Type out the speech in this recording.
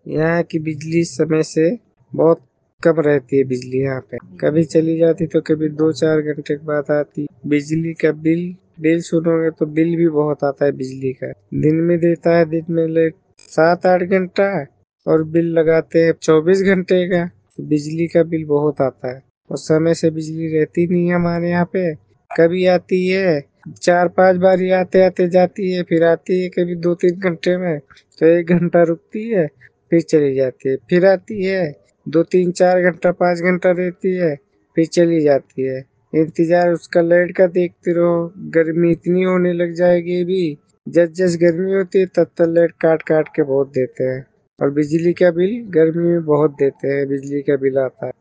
यहाँ की बिजली समय से बहुत कम रहती है बिजली यहाँ पे। कभी चली जाती तो कभी 2-4 घंटे के बाद आती। बिजली का बिल सुनोगे तो बिल भी बहुत आता है बिजली का। दिन में देता है, दिन में ले 7-8 घंटा और बिल लगाते हैं 24 घंटे का। तो बिजली का बिल बहुत आता है और समय से बिजली रहती नहीं है हमारे यहाँ पे। कभी आती है 4-5 बार आते आते जाती है, फिर आती है कभी 2-3 घंटे में, तो 1 घंटा रुकती है फिर चली जाती है, फिर आती है 2-3-4 घंटा 5 घंटा रहती है फिर चली जाती है। इंतजार उसका लाइट का देखते रहो। गर्मी इतनी होने लग जाएगी भी, जब जस गर्मी होती है तब तक लाइट काट काट के बहुत देते हैं। और बिजली का बिल गर्मी में बहुत देते हैं, बिजली का बिल आता है।